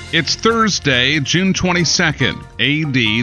It's Thursday, June 22nd, A.D.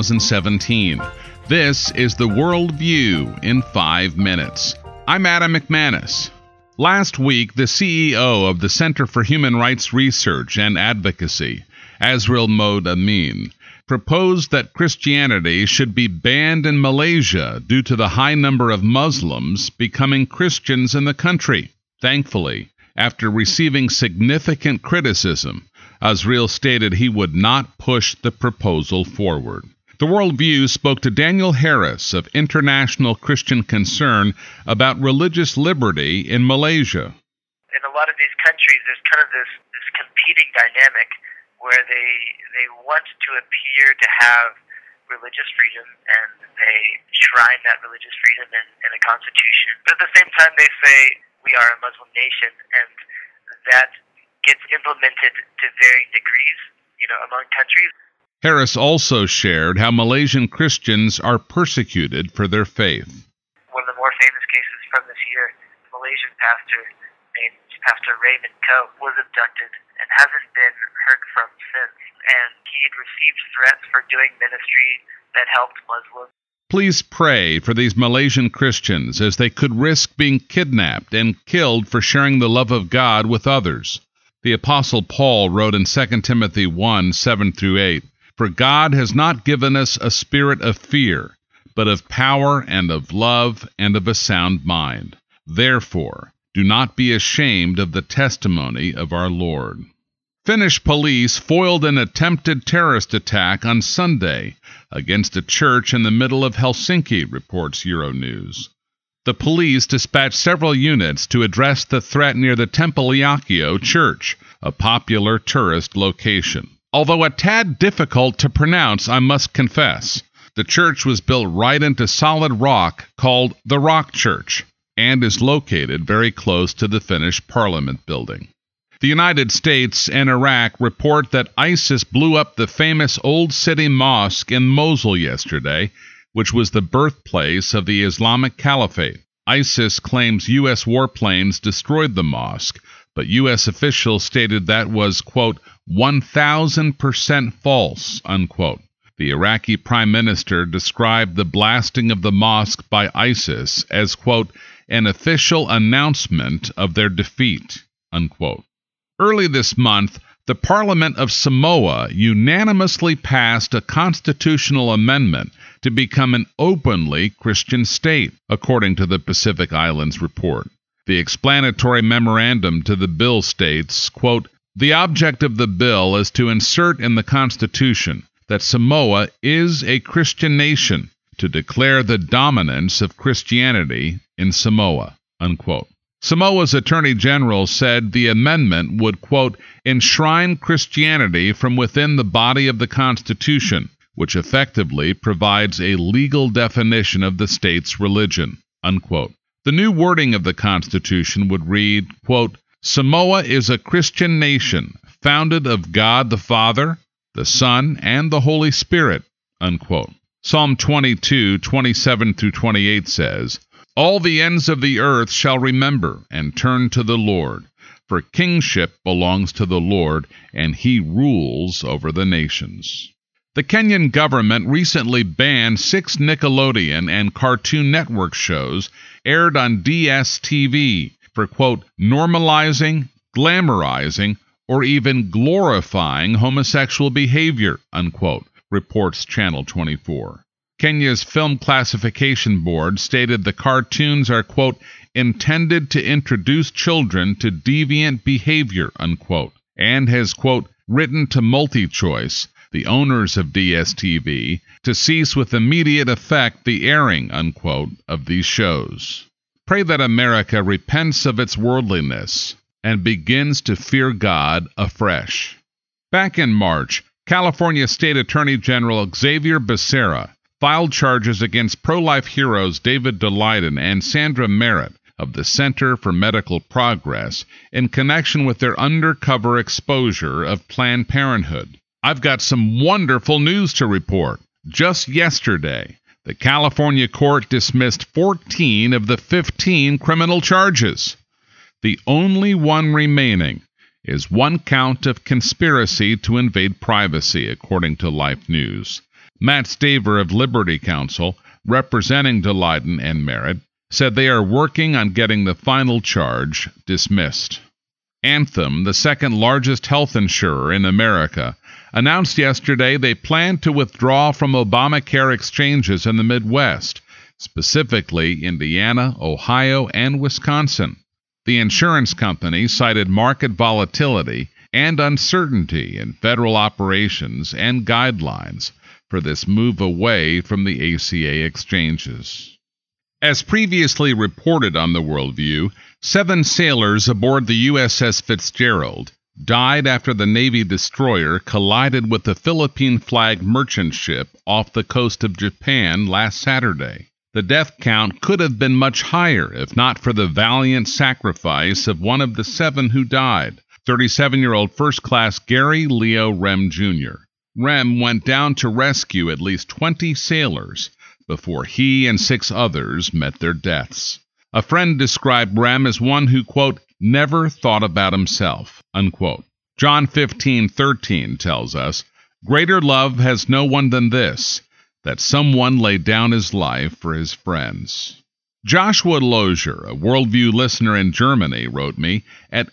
2017. This is the World View in 5 minutes. I'm Adam McManus. Last week, the CEO of the Center for Human Rights Research and Advocacy, Azril Mohd Amin, proposed that Christianity should be banned in Malaysia due to the high number of Muslims becoming Christians in the country. Thankfully, after receiving significant criticism, Azril stated he would not push the proposal forward. The World View spoke to Daniel Harris of International Christian Concern about religious liberty in Malaysia. In a lot of these countries, there's kind of this competing dynamic where they want to appear to have religious freedom, and they shrine that religious freedom in a constitution. But at the same time, they say we are a Muslim nation, and that gets implemented to varying degrees, among countries. Harris also shared how Malaysian Christians are persecuted for their faith. One of the more famous cases from this year, a Malaysian pastor named Pastor Raymond Koh was abducted and hasn't been heard from since. And he had received threats for doing ministry that helped Muslims. Please pray for these Malaysian Christians, as they could risk being kidnapped and killed for sharing the love of God with others. The Apostle Paul wrote in 2 Timothy 1, 7-8, "For God has not given us a spirit of fear, but of power and of love and of a sound mind. Therefore, do not be ashamed of the testimony of our Lord." Finnish police foiled an attempted terrorist attack on Sunday against a church in the middle of Helsinki, reports Euronews. The police dispatched several units to address the threat near the Tempoleakio Church, a popular tourist location. Although a tad difficult to pronounce, I must confess. The church was built right into solid rock called the Rock Church, and is located very close to the Finnish Parliament building. The United States and Iraq report that ISIS blew up the famous Old City Mosque in Mosul yesterday, which was the birthplace of the Islamic Caliphate. ISIS claims U.S. warplanes destroyed the mosque, but U.S. officials stated that was, quote, 1,000% false, unquote. The Iraqi Prime Minister described the blasting of the mosque by ISIS as, quote, an official announcement of their defeat, unquote. Early this month, the Parliament of Samoa unanimously passed a constitutional amendment to become an openly Christian state, according to the Pacific Islands report. The explanatory memorandum to the bill states, quote, "The object of the bill is to insert in the Constitution that Samoa is a Christian nation, to declare the dominance of Christianity in Samoa," unquote. Samoa's Attorney General said the amendment would, quote, enshrine Christianity from within the body of the Constitution, which effectively provides a legal definition of the state's religion, unquote. The new wording of the Constitution would read, quote, Samoa is a Christian nation, founded of God the Father, the Son, and the Holy Spirit, unquote. Psalm 22, 27-28 says, "All the ends of the earth shall remember and turn to the Lord, for kingship belongs to the Lord, and he rules over the nations." The Kenyan government recently banned 6 Nickelodeon and Cartoon Network shows aired on DSTV for, quote, normalizing, glamorizing, or even glorifying homosexual behavior, unquote, reports Channel 24. Kenya's Film Classification Board stated the cartoons are, quote, intended to introduce children to deviant behavior, unquote, and has, quote, written to MultiChoice, the owners of DSTV, to cease with immediate effect the airing, unquote, of these shows. Pray that America repents of its worldliness and begins to fear God afresh. Back in March, California State Attorney General Xavier Becerra filed charges against pro-life heroes David Daleiden and Sandra Merritt of the Center for Medical Progress in connection with their undercover exposure of Planned Parenthood. I've got some wonderful news to report. Just yesterday, the California court dismissed 14 of the 15 criminal charges. The only one remaining is one count of conspiracy to invade privacy, according to Life News. Matt Staver of Liberty Counsel, representing Daleiden and Merritt, said they are working on getting the final charge dismissed. Anthem, the second largest health insurer in America, announced yesterday they plan to withdraw from Obamacare exchanges in the Midwest, specifically Indiana, Ohio, and Wisconsin. The insurance company cited market volatility and uncertainty in federal operations and guidelines for this move away from the ACA exchanges. As previously reported on the Worldview, 7 sailors aboard the USS Fitzgerald died after the Navy destroyer collided with the Philippine-flagged merchant ship off the coast of Japan last Saturday. The death count could have been much higher if not for the valiant sacrifice of one of the 7 who died, 37-year-old first-class Gary Leo Rem Jr. Rem went down to rescue at least 20 sailors before he and 6 others met their deaths. A friend described Rem as one who, quote, never thought about himself, unquote. John 15:13 tells us, greater love has no one than this, that someone lay down his life for his friends. Joshua Lozier, a Worldview listener in Germany, wrote me at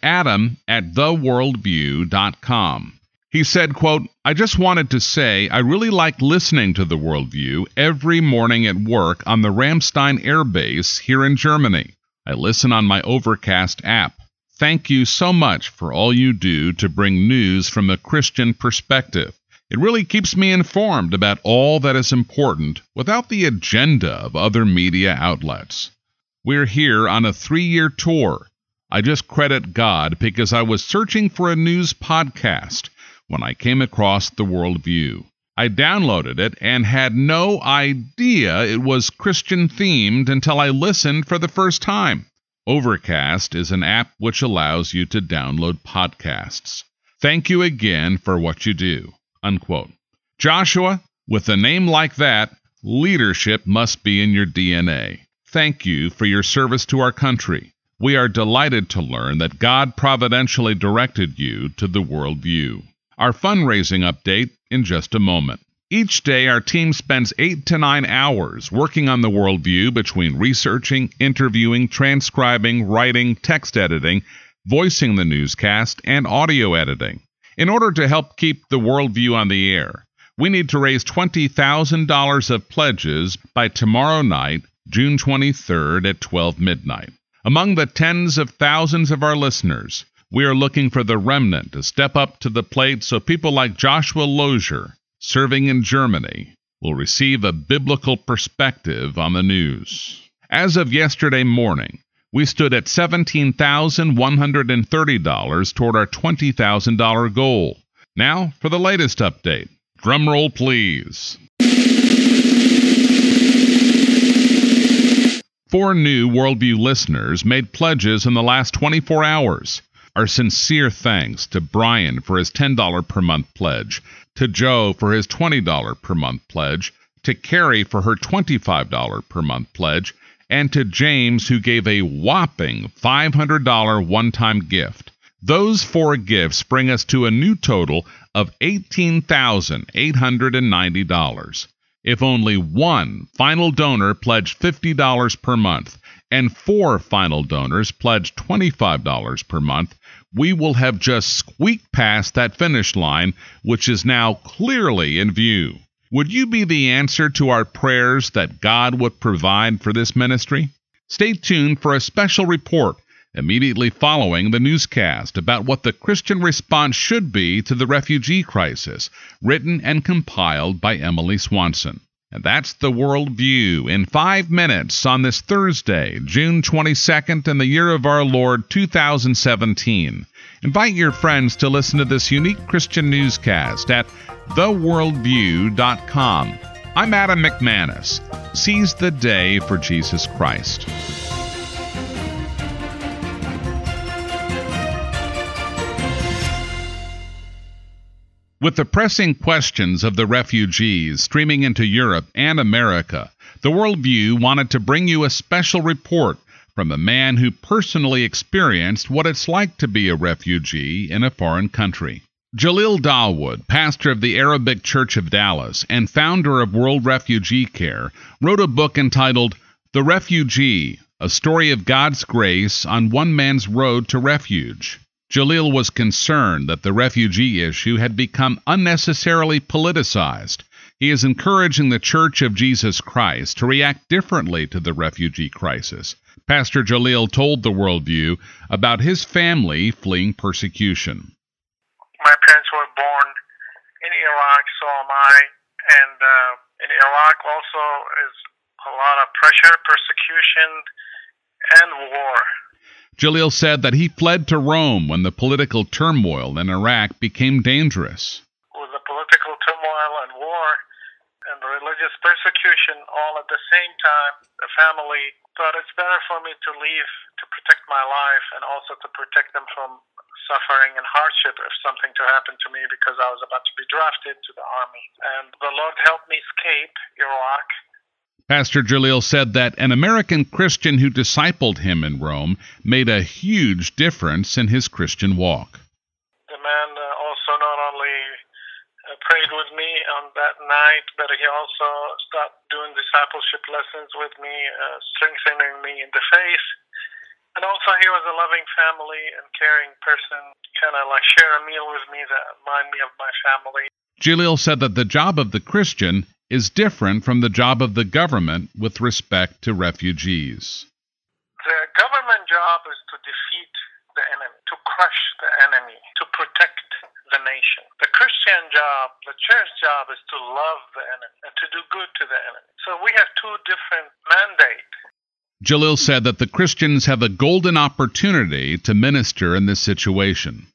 adam@theworldview.com. He said, quote, I just wanted to say I really like listening to the Worldview every morning at work on the Ramstein Air Base here in Germany. I listen on my Overcast app. Thank you so much for all you do to bring news from a Christian perspective. It really keeps me informed about all that is important without the agenda of other media outlets. We're here on a 3-year tour. I just credit God because I was searching for a news podcast when I came across the Worldview. I downloaded it and had no idea it was Christian-themed until I listened for the first time. Overcast is an app which allows you to download podcasts. Thank you again for what you do, unquote. Joshua, with a name like that, leadership must be in your DNA. Thank you for your service to our country. We are delighted to learn that God providentially directed you to the Worldview. Our fundraising update in just a moment. Each day, our team spends 8 to 9 hours working on the Worldview between researching, interviewing, transcribing, writing, text editing, voicing the newscast, and audio editing. In order to help keep the Worldview on the air, we need to raise $20,000 of pledges by tomorrow night, June 23rd at 12 midnight. Among the tens of thousands of our listeners, we are looking for the remnant to step up to the plate so people like Joshua Lozier, serving in Germany, will receive a biblical perspective on the news. As of yesterday morning, we stood at $17,130 toward our $20,000 goal. Now for the latest update. Drum roll, please. 4 new Worldview listeners made pledges in the last 24 hours. Our sincere thanks to Brian for his $10 per month pledge, to Joe for his $20 per month pledge, to Carrie for her $25 per month pledge, and to James who gave a whopping $500 one-time gift. Those 4 gifts bring us to a new total of $18,890. If only one final donor pledged $50 per month and 4 final donors pledged $25 per month, we will have just squeaked past that finish line, which is now clearly in view. Would you be the answer to our prayers that God would provide for this ministry? Stay tuned for a special report immediately following the newscast about what the Christian response should be to the refugee crisis, written and compiled by Emily Swanson. And that's the Worldview in 5 minutes on this Thursday, June 22nd, in the year of our Lord 2017. Invite your friends to listen to this unique Christian newscast at theworldview.com. I'm Adam McManus. Seize the day for Jesus Christ. With the pressing questions of the refugees streaming into Europe and America, the Worldview wanted to bring you a special report from a man who personally experienced what it's like to be a refugee in a foreign country. Jaleel Dawood, pastor of the Arabic Church of Dallas and founder of World Refugee Care, wrote a book entitled The Refugee, a story of God's grace on one man's road to refuge. Jaleel was concerned that the refugee issue had become unnecessarily politicized. He is encouraging the Church of Jesus Christ to react differently to the refugee crisis. Pastor Jaleel told the Worldview about his family fleeing persecution. My parents were born in Iraq, so am I. And in Iraq also is a lot of pressure, persecution, and war. Jaleel said that he fled to Rome when the political turmoil in Iraq became dangerous. With the political turmoil and war and the religious persecution all at the same time, the family thought it's better for me to leave to protect my life and also to protect them from suffering and hardship if something to happen to me, because I was about to be drafted to the army. And the Lord helped me escape Iraq. Pastor Jaleel said that an American Christian who discipled him in Rome made a huge difference in his Christian walk. The man also not only prayed with me on that night, but he also started doing discipleship lessons with me, strengthening me in the faith. And also he was a loving family and caring person, kind of like share a meal with me that remind me of my family. Jaleel said that the job of the Christian is different from the job of the government with respect to refugees. The government job is to defeat the enemy, to crush the enemy, to protect the nation. The Christian job, the church job, is to love the enemy and to do good to the enemy. So we have two different mandates. Jaleel said that the Christians have a golden opportunity to minister in this situation.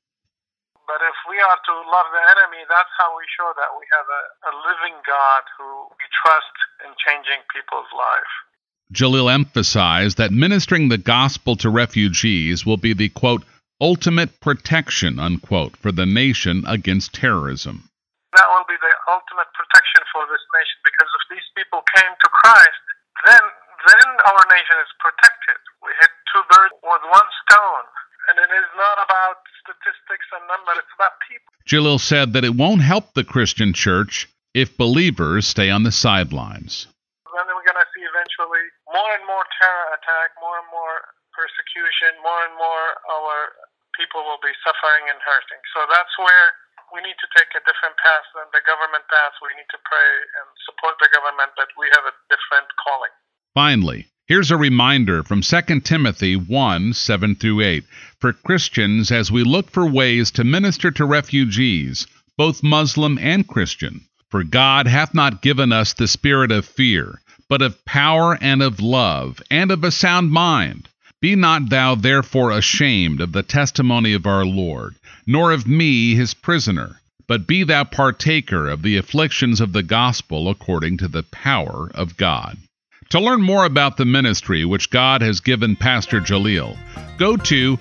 But if we are to love the enemy, that's how we show that we have a living God who we trust in changing people's life. Jaleel emphasized that ministering the gospel to refugees will be the, quote, ultimate protection, unquote, for the nation against terrorism. That will be the ultimate protection for this nation, because if these people came to Christ, then our nation is protected. We hit two birds with one stone. And it is not about statistics and numbers, it's about people. Jaleel said that it won't help the Christian church if believers stay on the sidelines. Then we're going to see eventually more and more terror attack, more and more persecution, more and more our people will be suffering and hurting. So that's where we need to take a different path than the government path. We need to pray and support the government, but we have a different calling. Finally, here's a reminder from 2 Timothy 1, 7-8, for Christians as we look for ways to minister to refugees, both Muslim and Christian. For God hath not given us the spirit of fear, but of power and of love, and of a sound mind. Be not thou therefore ashamed of the testimony of our Lord, nor of me his prisoner, but be thou partaker of the afflictions of the gospel according to the power of God. To learn more about the ministry which God has given Pastor Jaleel, go to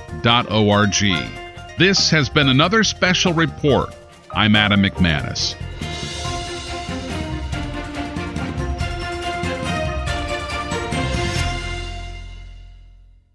worldrefugeecare.org. This has been another special report. I'm Adam McManus.